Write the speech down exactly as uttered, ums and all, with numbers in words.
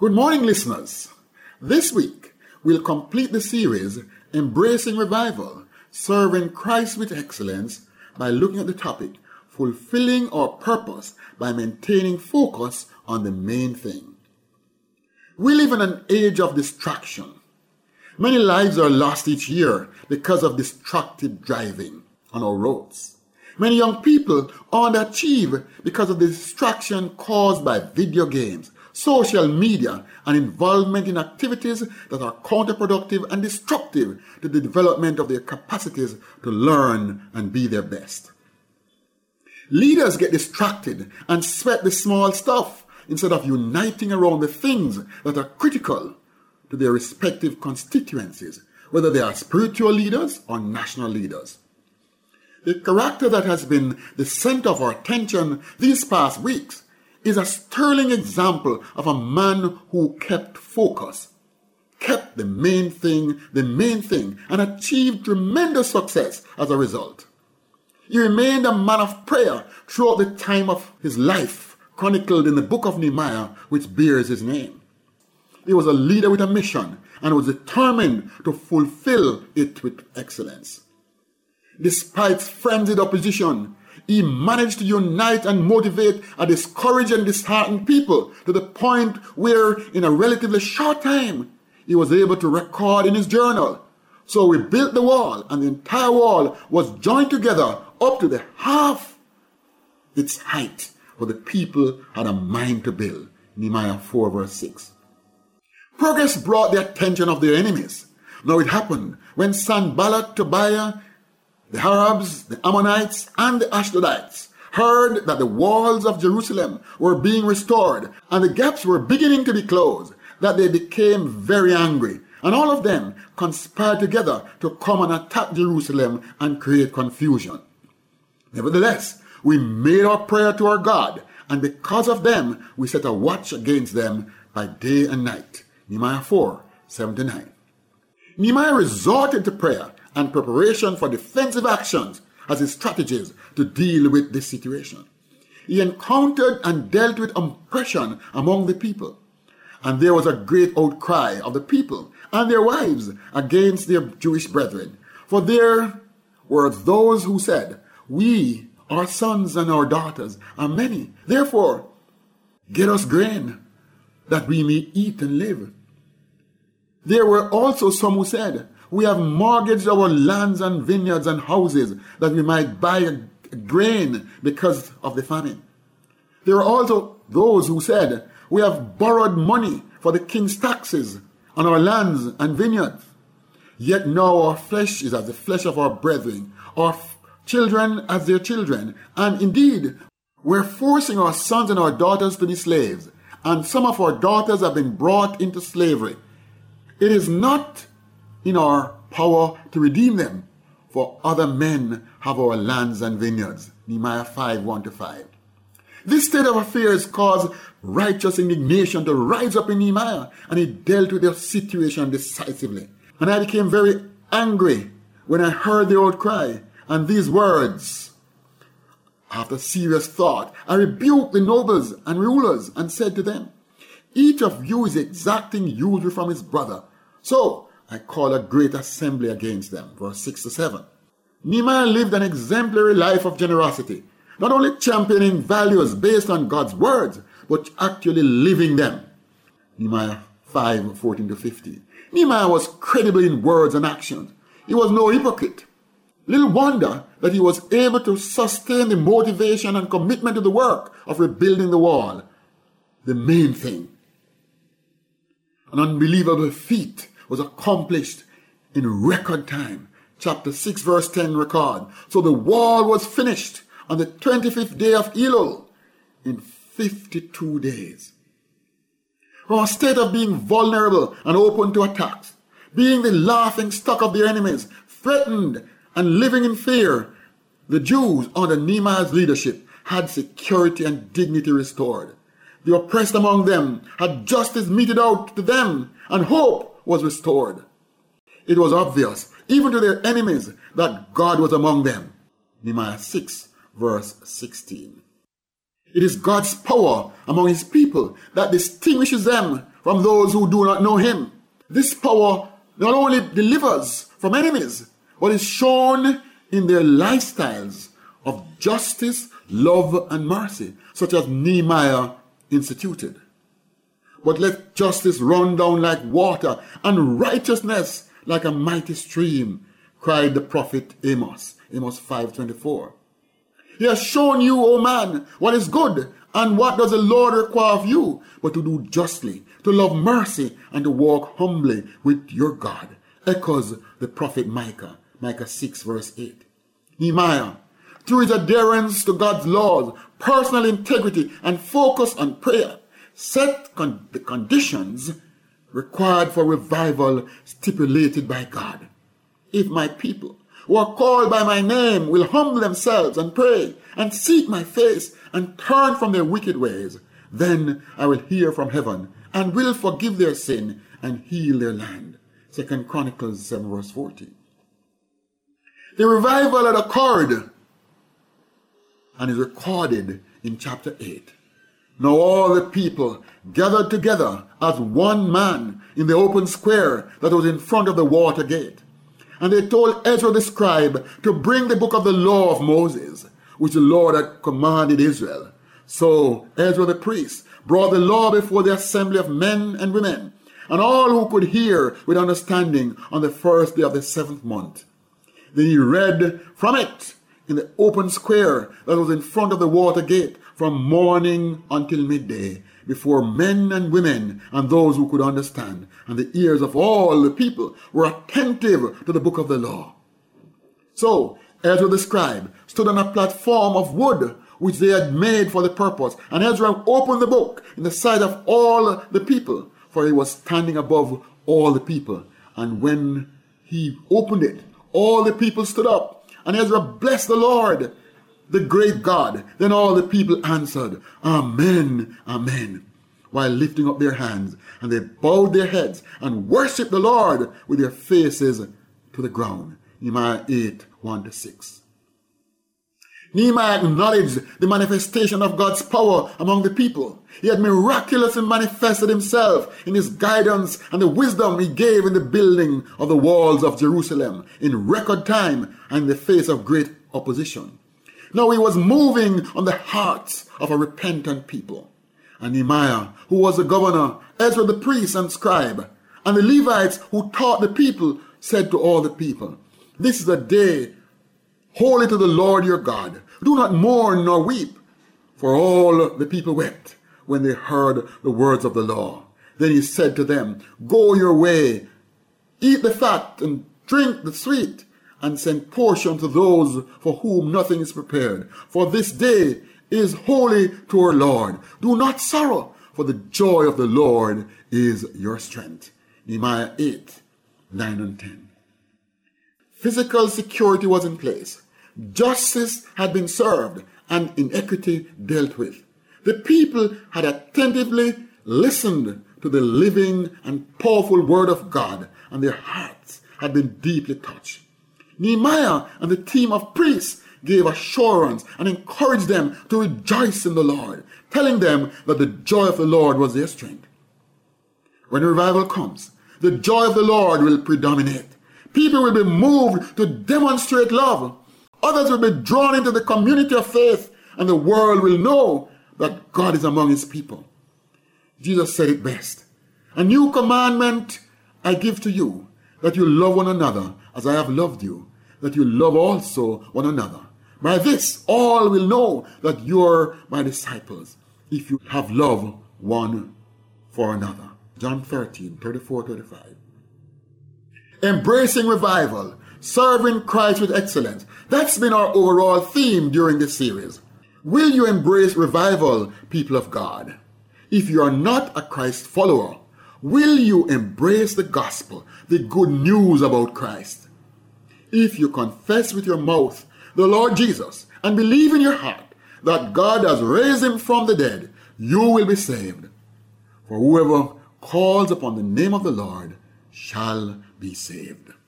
Good morning, listeners. This week, we'll complete the series Embracing Revival, Serving Christ with Excellence by looking at the topic, Fulfilling Our Purpose by Maintaining Focus on the Main Thing. We live in an age of distraction. Many lives are lost each year because of distracted driving on our roads. Many young people underachieve because of the distraction caused by video games, social media, and involvement in activities that are counterproductive and destructive to the development of their capacities to learn and be their best. Leaders get distracted and sweat the small stuff instead of uniting around the things that are critical to their respective constituencies, whether they are spiritual leaders or national leaders. The character that has been the center of our attention these past weeks is a sterling example of a man who kept focus, kept the main thing, the main thing, and achieved tremendous success as a result. He remained a man of prayer throughout the time of his life, chronicled in the book of Nehemiah, which bears his name. He was a leader with a mission and was determined to fulfill it with excellence. Despite frenzied opposition, he managed to unite and motivate a discouraged and disheartened people to the point where, in a relatively short time, he was able to record in his journal. So we built the wall, and the entire wall was joined together up to the half its height, for the people had a mind to build. Nehemiah four verse six. Progress brought the attention of their enemies. Now it happened when Sanballat, Tobiah, the Arabs, the Ammonites, and the Ashdodites heard that the walls of Jerusalem were being restored and the gaps were beginning to be closed, that they became very angry, and all of them conspired together to come and attack Jerusalem and create confusion. Nevertheless, we made our prayer to our God, and because of them, we set a watch against them by day and night. Nehemiah four, seven to nine. Nehemiah resorted to prayer and preparation for defensive actions as his strategies to deal with this situation. He encountered and dealt with oppression among the people, and there was a great outcry of the people and their wives against their Jewish brethren. For there were those who said, "We, our sons and our daughters, are many. Therefore, get us grain, that we may eat and live." There were also some who said, "We have mortgaged our lands and vineyards and houses that we might buy grain because of the famine." There were also those who said, "We have borrowed money for the king's taxes on our lands and vineyards. Yet now our flesh is as the flesh of our brethren, our children as their children. And indeed, we're forcing our sons and our daughters to be slaves, and some of our daughters have been brought into slavery. It is not in our power to redeem them, for other men have our lands and vineyards." Nehemiah five, one to five. This state of affairs caused righteous indignation to rise up in Nehemiah, and he dealt with the situation decisively. And I became very angry when I heard the outcry and these words. After serious thought, I rebuked the nobles and rulers and said to them, "Each of you is exacting usury from his brother." So I called a great assembly against them. Verse six to seven. Nehemiah lived an exemplary life of generosity, not only championing values based on God's words, but actually living them. Nehemiah five, fourteen to fifteen. Nehemiah was credible in words and actions. He was no hypocrite. Little wonder that he was able to sustain the motivation and commitment to the work of rebuilding the wall, the main thing. An unbelievable feat was accomplished in record time. Chapter six verse ten record. So the wall was finished on the twenty-fifth day of Elul in fifty-two days. From a state of being vulnerable and open to attacks, being the laughing stock of their enemies, threatened and living in fear, the Jews under Nehemiah's leadership had security and dignity restored. The oppressed among them had justice meted out to them, and hope was restored. It was obvious, even to their enemies, that God was among them. Nehemiah six, verse sixteen. It is God's power among his people that distinguishes them from those who do not know him. This power not only delivers from enemies, but is shown in their lifestyles of justice, love, and mercy, such as Nehemiah instituted. But let justice run down like water, and righteousness like a mighty stream, cried the prophet Amos, Amos five twenty-four. He has shown you, O man, what is good, and what does the Lord require of you, but to do justly, to love mercy, and to walk humbly with your God, echoes the prophet Micah, Micah six verse eight. Nehemiah, through his adherence to God's laws, personal integrity, and focus on prayer, set con- the conditions required for revival stipulated by God. If my people who are called by my name will humble themselves and pray and seek my face and turn from their wicked ways, then I will hear from heaven and will forgive their sin and heal their land. Second Chronicles seven verse fourteen. The revival had occurred and is recorded in chapter eight. Now all the people gathered together as one man in the open square that was in front of the water gate. And they told Ezra the scribe to bring the book of the law of Moses, which the Lord had commanded Israel. So Ezra the priest brought the law before the assembly of men and women, and all who could hear with understanding on the first day of the seventh month. Then he read from it in the open square that was in front of the water gate from morning until midday, before men and women and those who could understand, and the ears of all the people were attentive to the book of the law. So Ezra the scribe stood on a platform of wood which they had made for the purpose, and Ezra opened the book in the sight of all the people, for he was standing above all the people. And when he opened it, all the people stood up, and Ezra blessed the Lord, the great God. Then all the people answered, Amen, Amen, while lifting up their hands, and they bowed their heads and worshipped the Lord with their faces to the ground. Nehemiah eight, one to six. Nehemiah acknowledged the manifestation of God's power among the people. He had miraculously manifested himself in his guidance and the wisdom he gave in the building of the walls of Jerusalem in record time and in the face of great opposition. Now he was moving on the hearts of a repentant people. And Nehemiah, who was the governor, Ezra the priest and scribe, and the Levites who taught the people, said to all the people, This is a day holy to the Lord your God. Do not mourn nor weep. For all the people wept when they heard the words of the law. Then he said to them, Go your way, eat the fat and drink the sweet, and send portion to those for whom nothing is prepared. For this day is holy to our Lord. Do not sorrow, for the joy of the Lord is your strength. Nehemiah eight, nine and ten. Physical security was in place. Justice had been served and inequity dealt with. The people had attentively listened to the living and powerful word of God, and their hearts had been deeply touched. Nehemiah and the team of priests gave assurance and encouraged them to rejoice in the Lord, telling them that the joy of the Lord was their strength. When revival comes, the joy of the Lord will predominate. People will be moved to demonstrate love. Others will be drawn into the community of faith, and the world will know that God is among his people. Jesus said it best. A new commandment I give to you, that you love one another as I have loved you, that you love also one another. By this all will know that you are my disciples, if you have love one for another. John thirteen, thirty-four, thirty-five. Embracing revival, serving Christ with excellence. That's been our overall theme during this series. Will you embrace revival, people of God? If you are not a Christ follower, will you embrace the gospel, the good news about Christ? If you confess with your mouth the Lord Jesus and believe in your heart that God has raised him from the dead, you will be saved. For whoever calls upon the name of the Lord shall be saved.